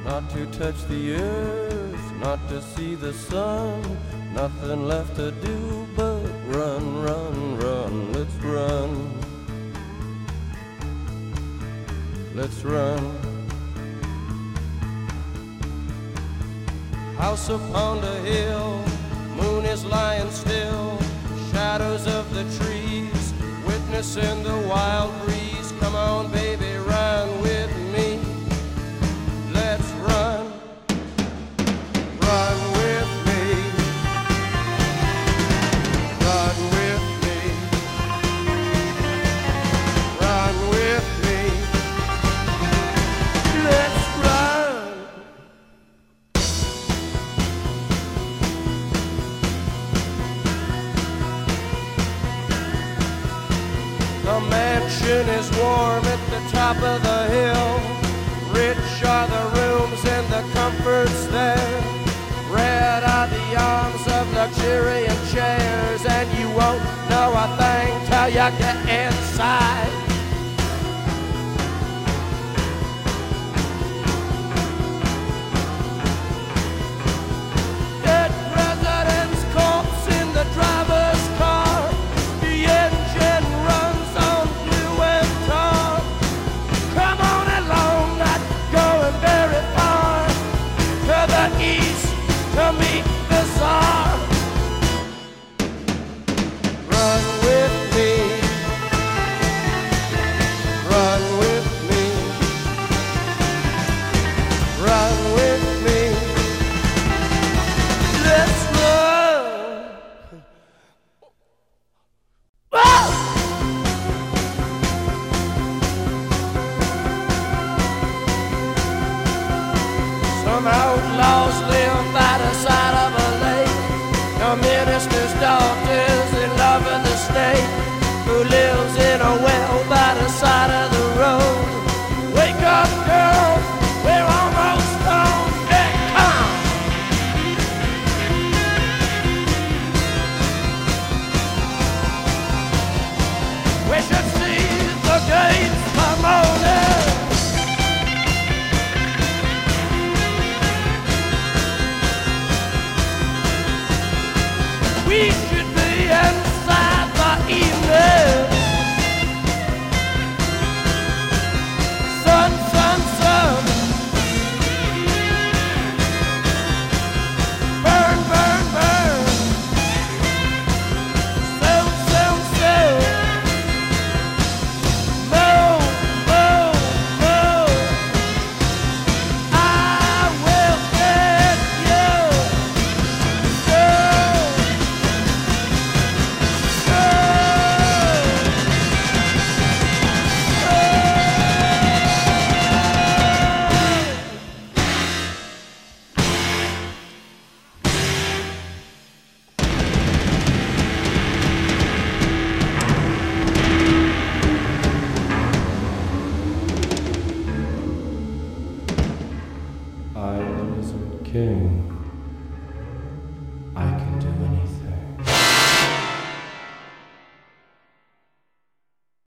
not to touch the earth, not to see the sun, nothing left to do but run, run, run. Let's run. Let's run. House upon the hill, moon is lying still, shadows of the trees, witnessing the wild breeze. Come on, baby, run with me. Let's run. Run with me. Run with me. Run with me. Let's run. The mansion is warm at the top of the hill. Rich are the rooms and the comforts there. Red are the arms of luxuriant chairs, and you won't know a thing till you get inside. Dead president's corpse in the driver's car. The engine runs on blue and tar. Come on along, not going very far, to the east to meet the Tsar. Run with me. Run with me. Run with me. Let's run. Ah! Some outlaws live by the side